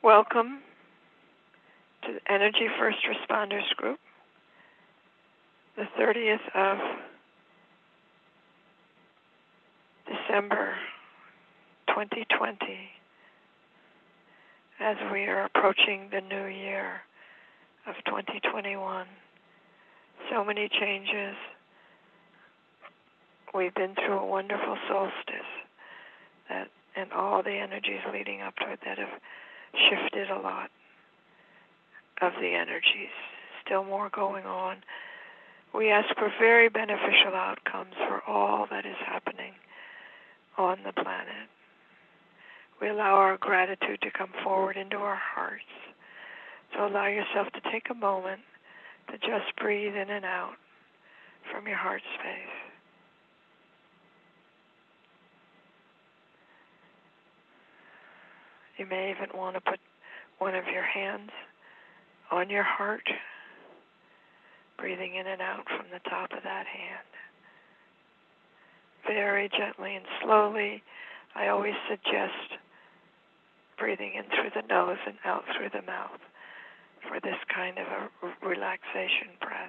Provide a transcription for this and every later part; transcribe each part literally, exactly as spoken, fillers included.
Welcome to the Energy First Responders Group, the thirtieth of December twenty twenty, as we are approaching the new year of twenty twenty-one. So many changes. We've been through a wonderful solstice that, and all the energies leading up to it that have shifted a lot of the energies. Still more going on. We ask for very beneficial outcomes for all that is happening on the planet. We allow our gratitude to come forward into our hearts. So allow yourself to take a moment to just breathe in and out from your heart space. You may even want to put one of your hands on your heart, breathing in and out from the top of that hand. Very gently and slowly. I always suggest breathing in through the nose and out through the mouth for this kind of a relaxation breath.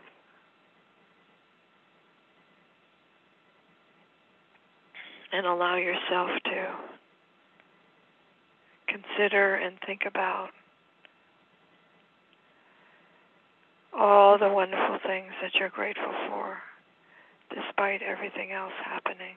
And allow yourself to consider and think about all the wonderful things that you're grateful for, despite everything else happening.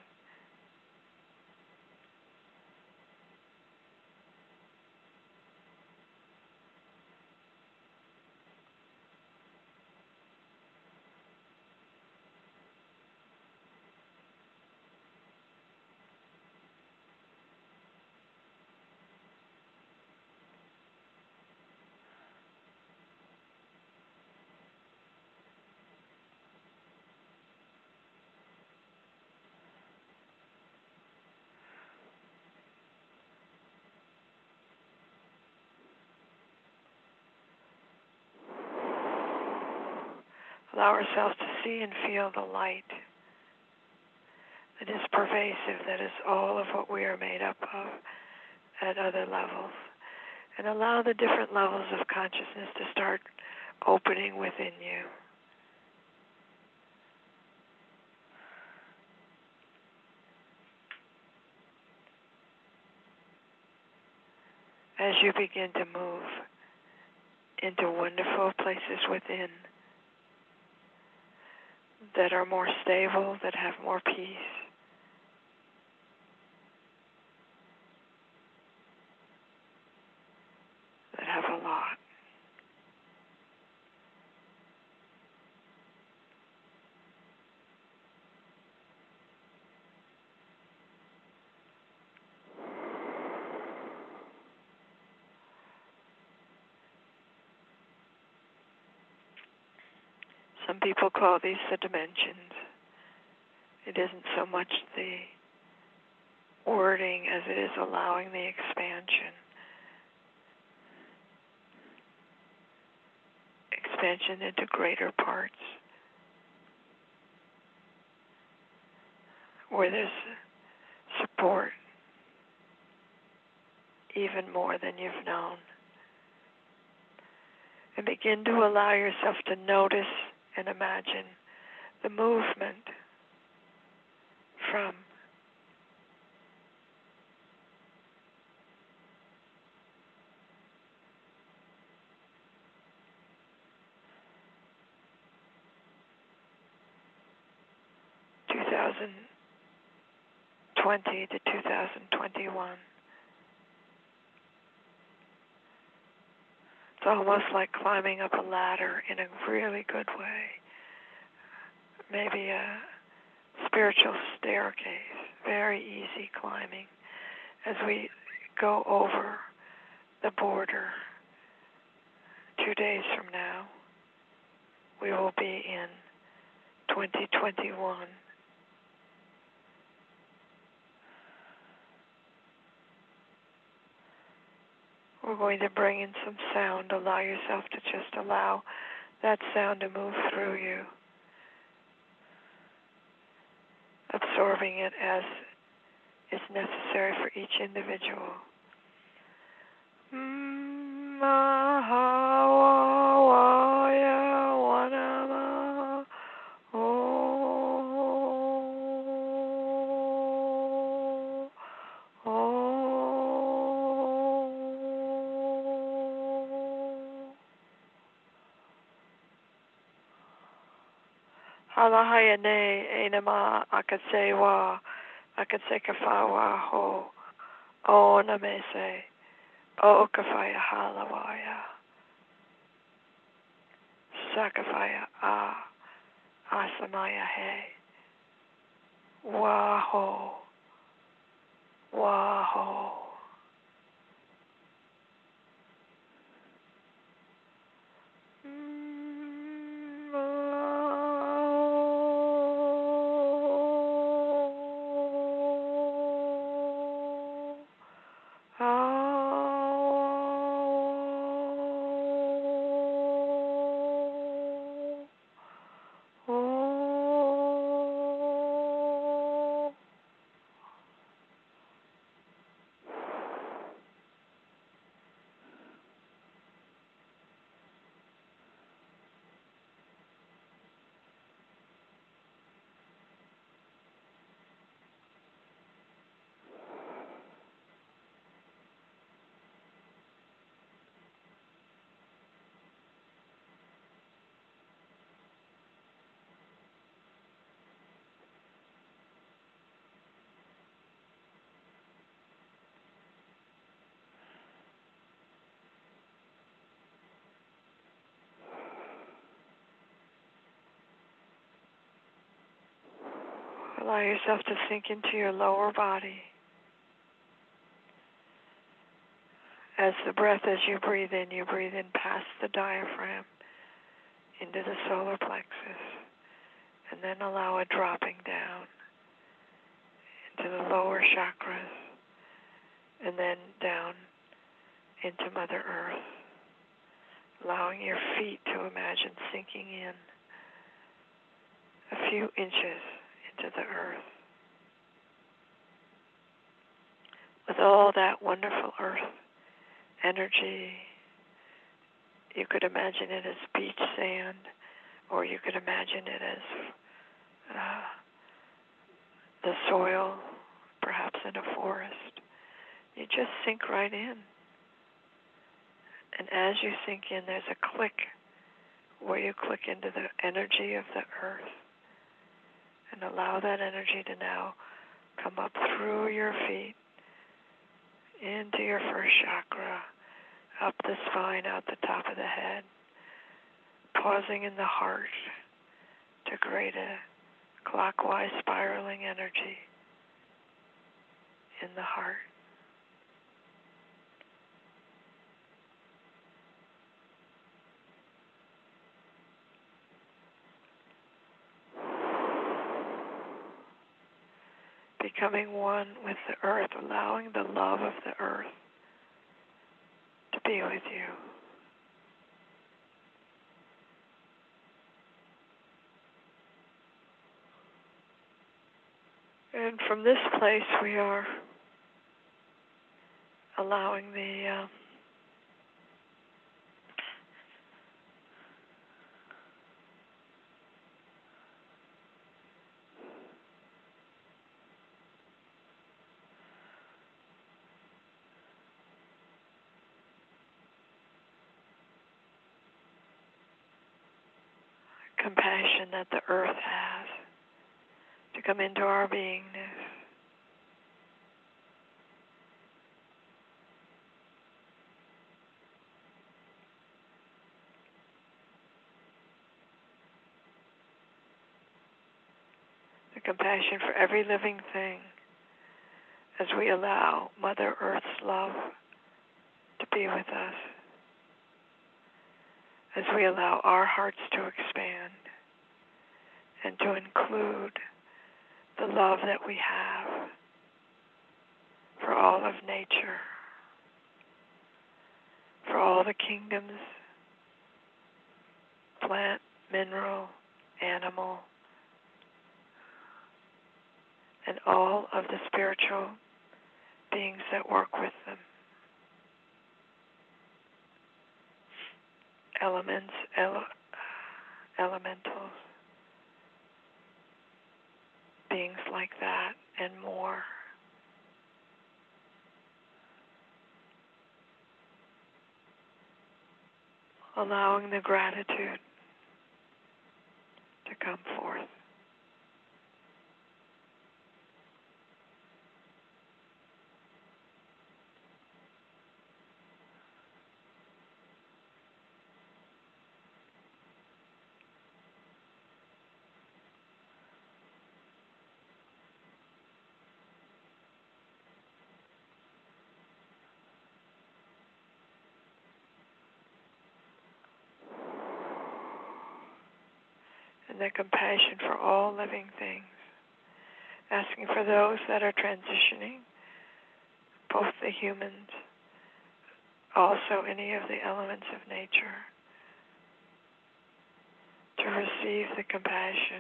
Allow ourselves to see and feel the light that is pervasive, that is all of what we are made up of at other levels. And allow the different levels of consciousness to start opening within you. As you begin to move into wonderful places within that are more stable, that have more peace. That have a lot. Some people call these the dimensions. It isn't so much the wording as it is allowing the expansion. Expansion into greater parts, where there's support even more than you've known. And begin to allow yourself to notice and imagine the movement from two thousand twenty to two thousand twenty-one. It's almost like climbing up a ladder in a really good way. Maybe a spiritual staircase, very easy climbing. As we go over the border, two days from now, we will be in twenty twenty-one. We're going to bring in some sound. Allow yourself to just allow that sound to move through you, absorbing it as is necessary for each individual. Mm. Mahawaya Wanama Oh Oh Halahayane Enama Akasewa Akasekafawa Ho O Namese O Kafaya Halawaya Sakafaya Ah Asamaya He Waho Waho Allow yourself to sink into your lower body. As the breath, as you breathe in, you breathe in past the diaphragm into the solar plexus, and then allow a dropping down into the lower chakras, and then down into Mother Earth, allowing your feet to imagine sinking in a few inches into the earth. With all that wonderful earth energy, you could imagine it as beach sand, or you could imagine it as uh, the soil, perhaps in a forest. You just sink right in. And as you sink in, there's a click where you click into the energy of the earth and allow that energy to now come up through your feet into your first chakra, up the spine, out the top of the head, pausing in the heart to create a clockwise spiraling energy in the heart. Becoming one with the earth, allowing the love of the earth to be with you. And from this place, we are allowing the uh, compassion that the earth has to come into our beingness. The compassion for every living thing as we allow Mother Earth's love to be with us, as we allow our hearts to expand and to include the love that we have for all of nature, for all the kingdoms, plant, mineral, animal, and all of the spiritual beings that work with them. elements, ele- elementals, beings like that, and more. Allowing the gratitude to come forth. And the compassion for all living things. Asking for those that are transitioning, both the humans, also any of the elements of nature, to receive the compassion.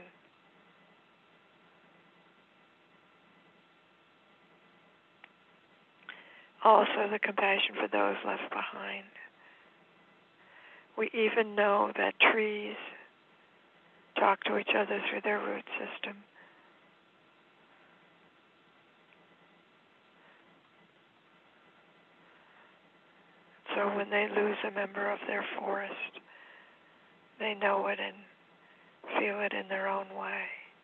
Also the compassion for those left behind. We even know that trees talk to each other through their root system. So when they lose a member of their forest, they know it and feel it in their own way.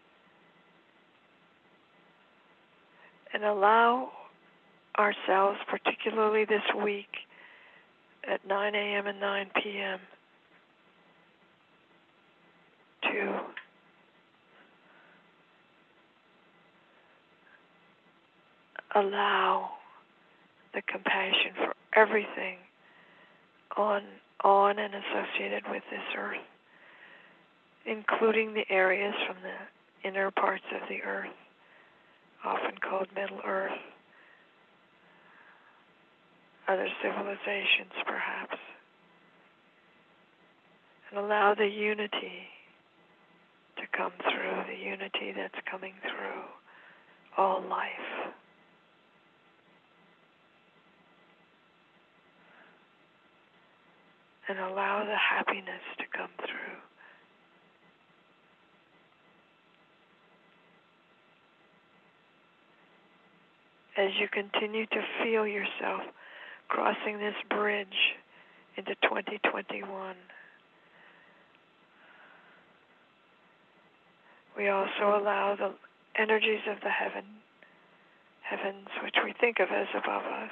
And allow ourselves, particularly this week at nine a.m. and nine p.m., to allow the compassion for everything on, on and associated with this earth, including the areas from the inner parts of the earth, often called Middle Earth, other civilizations perhaps, and allow the unity to come through, the unity that's coming through all life. And allow the happiness to come through. As you continue to feel yourself crossing this bridge into twenty twenty-one, we also allow the energies of the heaven, heavens, which we think of as above us,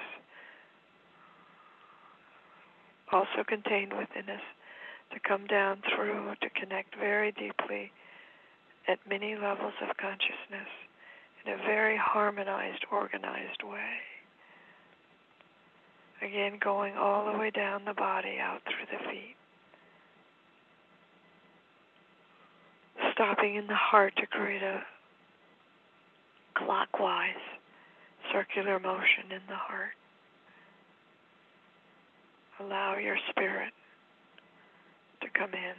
also contained within us, to come down through, to connect very deeply at many levels of consciousness in a very harmonized, organized way. Again, going all the way down the body, out through the feet. Stopping in the heart to create a clockwise, circular motion in the heart. Allow your spirit to come in.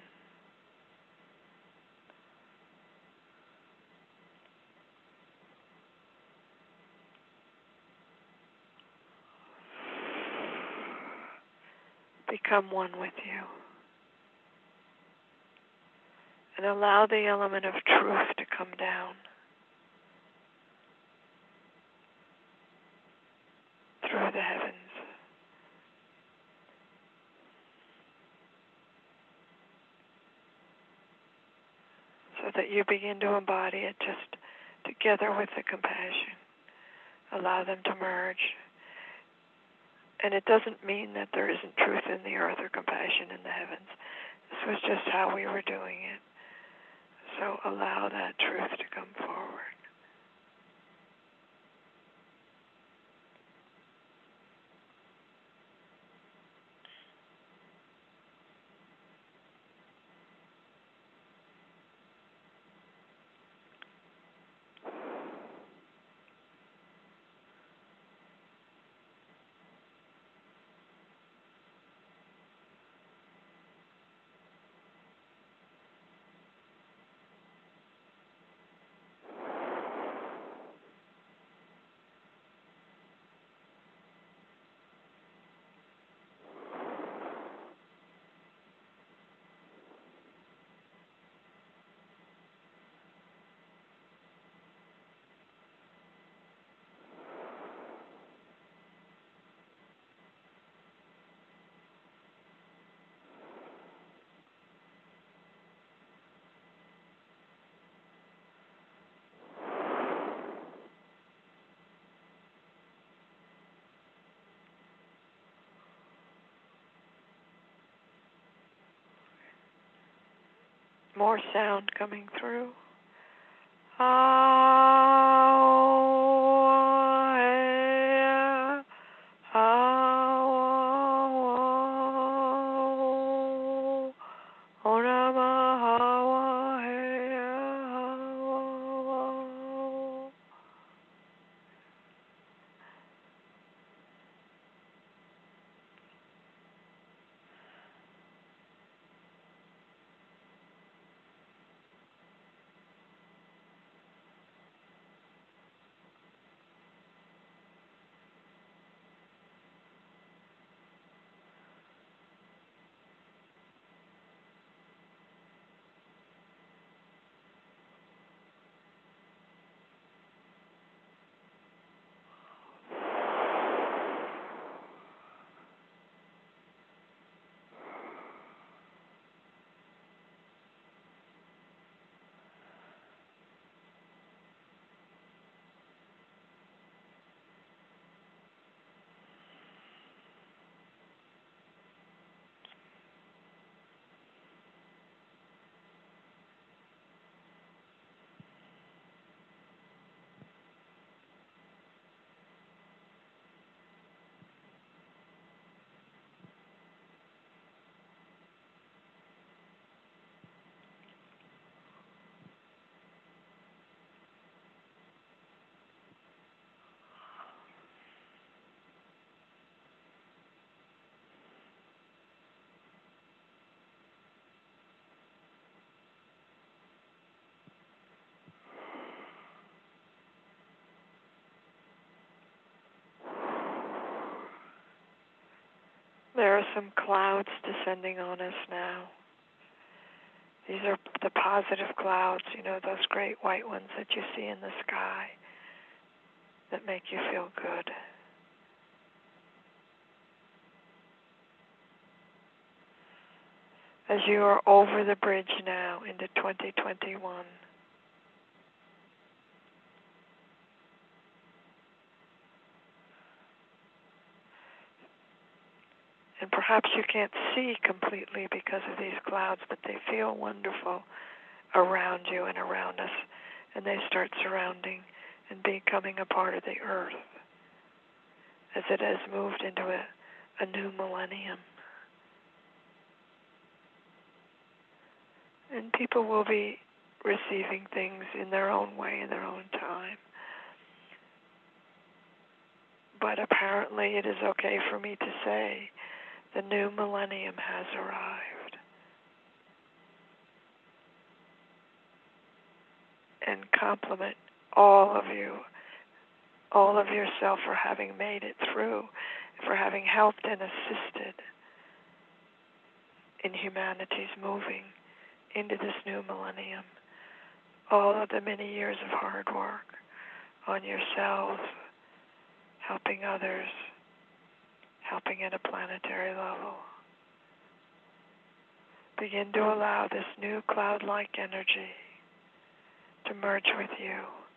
Become one with you. And allow the element of truth to come down through the heavens. So that you begin to embody it just together with the compassion. Allow them to merge. And it doesn't mean that there isn't truth in the earth or compassion in the heavens. This was just how we were doing it. So allow that truth to come forward. more sound coming through. Ah, ah, oh, there are some clouds descending on us now. These are the positive clouds, you know, those great white ones that you see in the sky that make you feel good. As you are over the bridge now into twenty twenty-one, and perhaps you can't see completely because of these clouds, but they feel wonderful around you and around us, and they start surrounding and becoming a part of the earth as it has moved into a, a new millennium. And people will be receiving things in their own way, in their own time. But apparently it is okay for me to say the new millennium has arrived. And compliment all of you, all of yourself for having made it through, for having helped and assisted in humanity's moving into this new millennium. All of the many years of hard work on yourselves, helping others, helping at a planetary level. Begin to allow this new cloud-like energy to merge with you,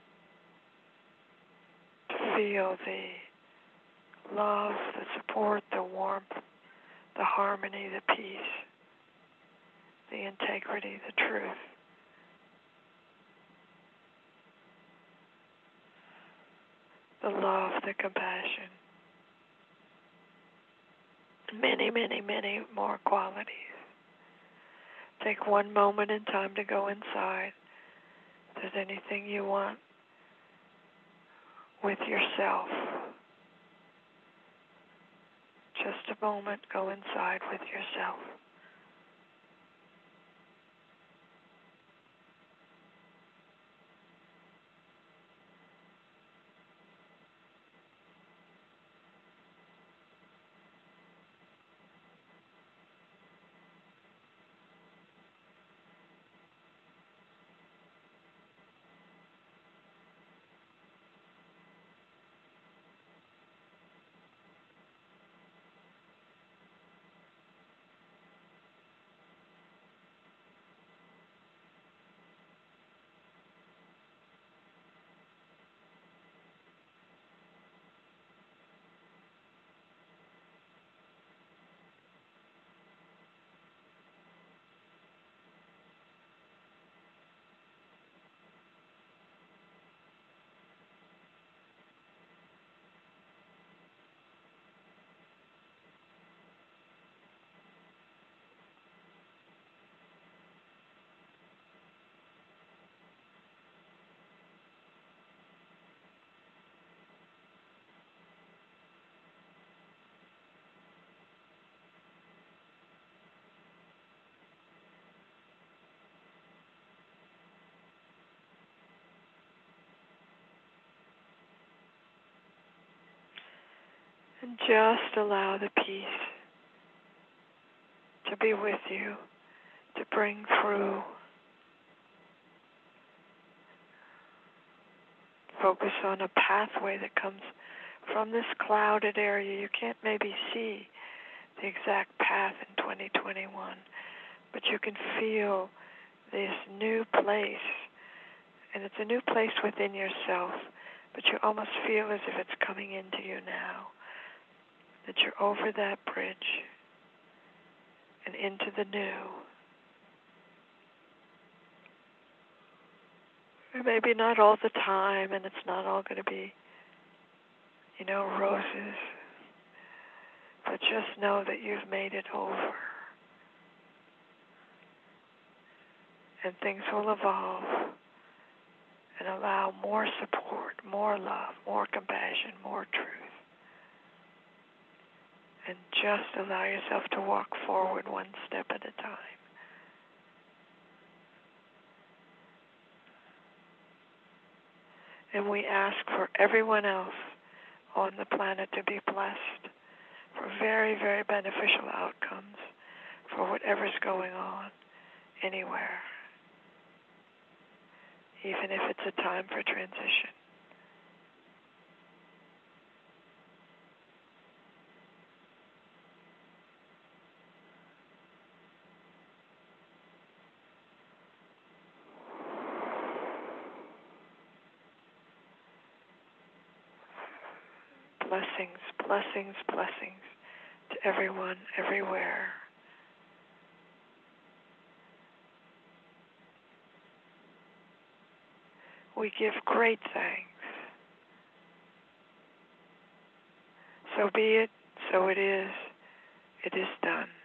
to feel the love, the support, the warmth, the harmony, the peace, the integrity, the truth. The love, the compassion. Many, many, many more qualities. Take one moment in time to go inside. If there's anything you want with yourself, just a moment, go inside with yourself. And just allow the peace to be with you, to bring through. Focus on a pathway that comes from this clouded area. You can't maybe see the exact path in twenty twenty-one, but you can feel this new place. And it's a new place within yourself, but you almost feel as if it's coming into you now, that you're over that bridge and into the new. Maybe not all the time, and it's not all going to be, you know, roses, but just know that you've made it over. And things will evolve and allow more support, more love, more compassion, more truth. And just allow yourself to walk forward one step at a time. And we ask for everyone else on the planet to be blessed for very, very beneficial outcomes for whatever's going on anywhere, even if it's a time for transition. Blessings, blessings, blessings to everyone, everywhere. We give great thanks. So be it, so it is, it is done.